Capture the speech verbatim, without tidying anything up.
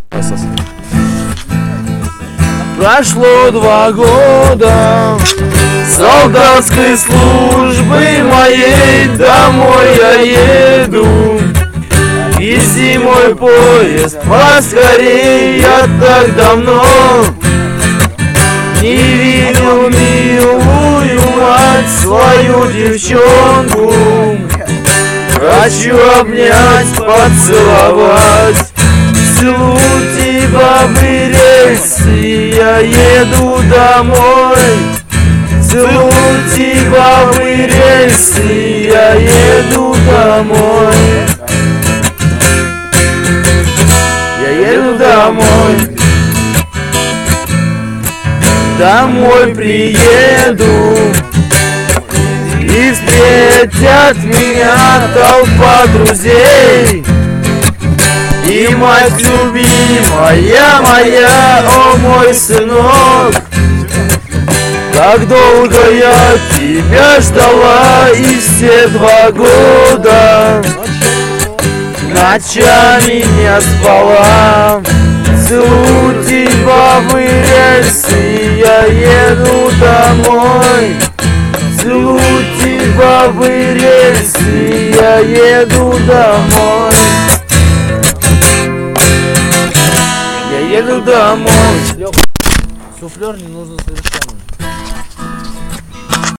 Прошло два года солдатской службы моей, домой я еду. И зимой поезд поскорей, я так давно не видел милую мать, свою девчонку. Хочу обнять, поцеловать, целуйте бабы рельсы, я еду домой. Целуйте бабы рельсы, я еду домой. Я еду домой. Домой приеду, и встретят меня толпа друзей. И мать любимая моя, о мой сынок, как долго я тебя ждала, и все два года ночами не спала. Целуйте бабы рельсы, я еду домой. Целуйте бабы рельсы, я еду домой. Я еду домой. Суфлер не нужно совершенно.